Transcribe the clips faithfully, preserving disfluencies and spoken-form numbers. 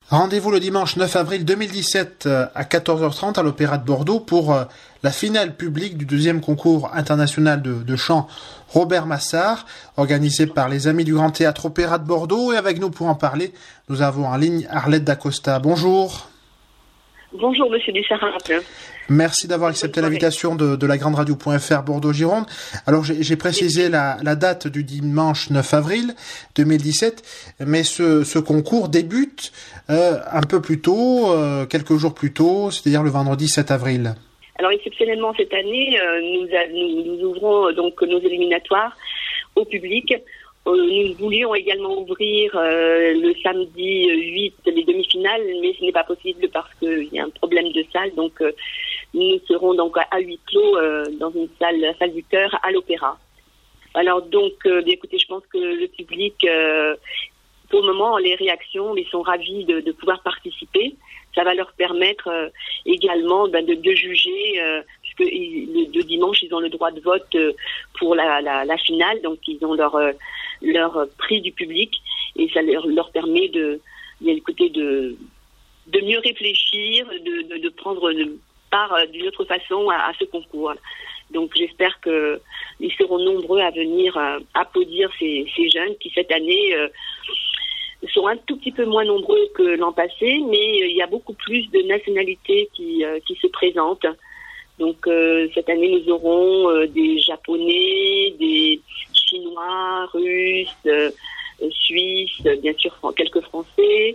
Rendez-vous le dimanche neuf avril deux mille dix-sept à quatorze heures trente à l'Opéra de Bordeaux pour la finale publique du deuxième concours international de, de chant Robert Massard, organisé par les Amis du Grand Théâtre Opéra de Bordeaux. Et avec nous pour en parler, nous avons en ligne Arlette Dacosta. Bonjour. Bonjour Monsieur Dussart. Merci d'avoir accepté l'invitation de, de la grande radio.fr Bordeaux-Gironde. Alors j'ai, j'ai précisé la, la date du dimanche neuf avril deux mille dix-sept, mais ce, ce concours débute euh, un peu plus tôt, euh, quelques jours plus tôt, c'est-à-dire le vendredi sept avril. Alors exceptionnellement cette année, euh, nous, a, nous, nous ouvrons euh, donc nos éliminatoires au public. Euh, nous voulions également ouvrir euh, le samedi huit les demi-finales, mais ce n'est pas possible parce qu'il y a un problème de salle. Donc euh, nous serons donc à huis clos euh, dans une salle, la salle du cœur à l'Opéra. Alors donc, euh, bien, écoutez, je pense que le public, euh, pour le moment, les réactions, ils sont ravis de, de pouvoir participer. Ça va leur permettre euh, également ben, de, de juger, euh, puisque ils, le, le dimanche, ils ont le droit de vote euh, pour la, la, la finale, donc ils ont leur euh, leur prix du public et ça leur, leur permet de, bien écouter, de de mieux réfléchir, de, de, de prendre part euh, d'une autre façon à, à ce concours. Donc j'espère que ils seront nombreux à venir euh, applaudir ces, ces jeunes qui cette année euh, sont un tout petit peu moins nombreux que l'an passé, mais il y a beaucoup plus de nationalités qui, euh, qui se présentent. Donc euh, cette année, nous aurons euh, des Japonais, des Chinois, Russes, euh, Suisses, bien sûr quelques Français.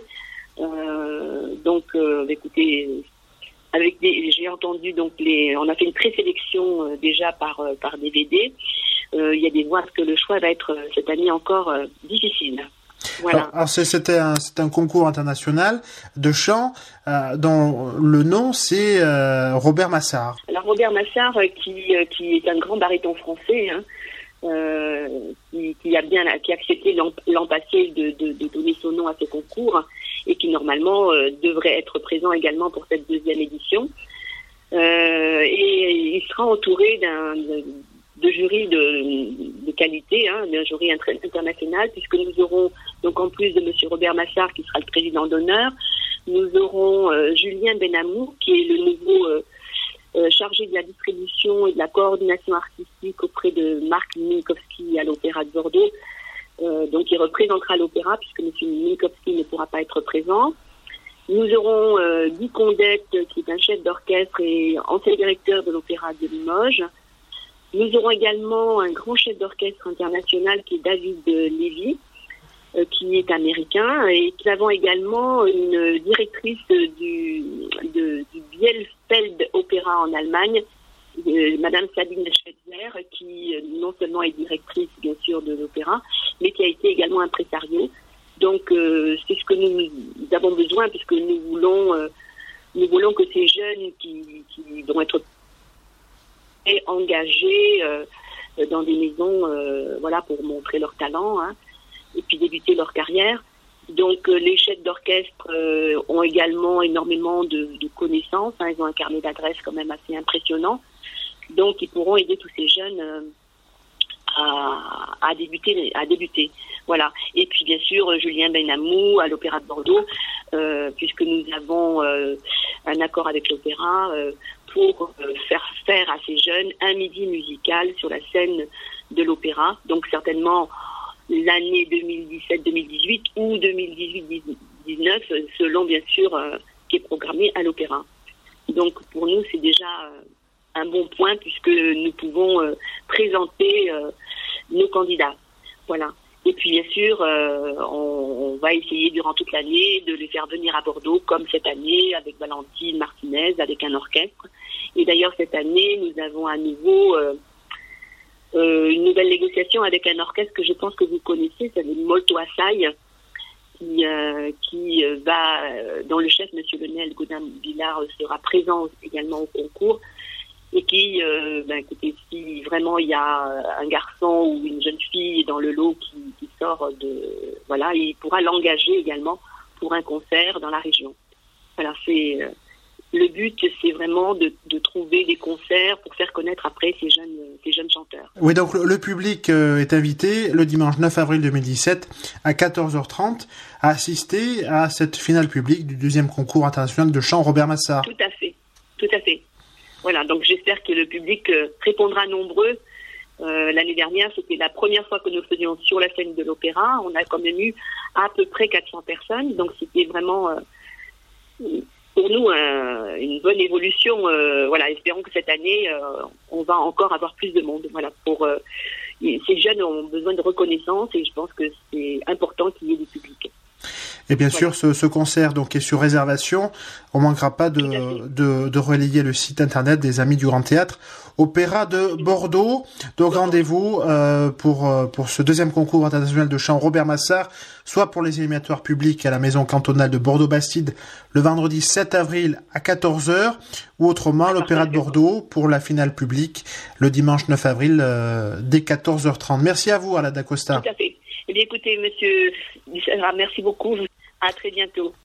Euh, donc, euh, écoutez, avec des, j'ai entendu donc les, on a fait une présélection euh, déjà par euh, par D V D. Euh, il y a des voix que le choix va être euh, cette année encore euh, difficile. Voilà. Alors, alors c'est, c'était un, c'est un concours international de chant euh, dont le nom c'est euh, Robert Massard. Alors Robert Massard, euh, qui euh, qui est un grand baryton français, hein, euh, qui, qui a bien qui a accepté l'an, l'an passé de, de, de donner son nom à ce concours et qui normalement euh, devrait être présent également pour cette deuxième édition. Euh, et il sera entouré d'un de, de jury de, de qualité, hein, d'un jury inter- international, puisque nous aurons, donc en plus de Monsieur Robert Massard, qui sera le président d'honneur, nous aurons euh, Julien Benamou, qui est le nouveau euh, euh, chargé de la distribution et de la coordination artistique auprès de Marc Minkowski à l'Opéra de Bordeaux. Euh, donc il représentera l'Opéra, puisque Monsieur Minkowski ne pourra pas être présent. Nous aurons euh, Guy Condette, qui est un chef d'orchestre et ancien directeur de l'Opéra de Limoges. Nous aurons également un grand chef d'orchestre international qui est David Levy, euh, qui est américain. Et nous avons également une directrice du, de, du Bielefeld Opéra en Allemagne, euh, Madame Sabine Schweitzer, qui euh, non seulement est directrice, bien sûr, de l'opéra, mais qui a été également impresario. Donc, euh, c'est ce que nous, nous avons besoin, puisque nous voulons, euh, nous voulons que ces jeunes qui, qui vont être engagés euh, dans des maisons, euh, voilà, pour montrer leur talent, hein, et puis débuter leur carrière. Donc, euh, les chefs d'orchestre euh, ont également énormément de, de connaissances, hein, ils ont un carnet d'adresses quand même assez impressionnant. Donc, ils pourront aider tous ces jeunes euh, à, à débuter, à débuter. Voilà. Et puis, bien sûr, Julien Benamou à l'Opéra de Bordeaux, euh, puisque nous avons euh, un accord avec l'Opéra euh, pour euh, faire faire à ces jeunes un midi musical sur la scène de l'Opéra. Donc, certainement l'année deux mille dix-sept deux mille dix-huit ou deux mille dix-huit dix-neuf, selon, bien sûr, euh, qui est programmé à l'Opéra. Donc, pour nous, c'est déjà euh, un bon point, puisque nous pouvons euh, présenter euh, nos candidats. Voilà. Et puis, bien sûr, euh, on, on va essayer durant toute l'année de les faire venir à Bordeaux, comme cette année, avec Valentine Martinez, avec un orchestre. Et d'ailleurs, cette année, nous avons à nouveau euh, euh, une nouvelle négociation avec un orchestre que je pense que vous connaissez, c'est le Molto Assai, qui, euh, qui va, dont le chef, M. Lionel Godin-Villard, sera présent également au concours. Et qui, euh, ben, écoutez, si vraiment il y a un garçon ou une jeune fille dans le lot qui, qui sort de, voilà, il pourra l'engager également pour un concert dans la région. Voilà, c'est, le but, c'est vraiment de, de trouver des concerts pour faire connaître après ces jeunes, ces jeunes chanteurs. Oui, donc le, le public euh, est invité le dimanche neuf avril deux mille dix-sept à quatorze heures trente à assister à cette finale publique du deuxième concours international de chant Robert Massard. Tout à fait, tout à fait. Voilà, donc j'espère que le public euh, répondra nombreux. Euh, l'année dernière, c'était la première fois que nous faisions sur la scène de l'opéra. On a quand même eu à peu près quatre cents personnes, donc c'était vraiment... Euh, pour nous, euh, une bonne évolution. Euh, voilà, espérons que cette année, euh, on va encore avoir plus de monde. Voilà, pour euh, ces jeunes ont besoin de reconnaissance et je pense que c'est important qu'il y ait du public. Et bien voilà. sûr, ce, ce concert donc est sur réservation. On manquera pas de, de, de relayer le site internet des Amis du Grand Théâtre, Opéra de Bordeaux. Donc rendez-vous euh, pour pour ce deuxième concours international de chant Robert Massard, soit pour les éliminatoires publics à la Maison cantonale de Bordeaux-Bastide le vendredi sept avril à quatorze heures, ou autrement à l'Opéra de Bordeaux pour la finale publique le dimanche neuf avril euh, dès quatorze heures trente. Merci à vous, Alain Dacosta. Tout à fait. Eh bien, écoutez, monsieur, merci beaucoup. À très bientôt.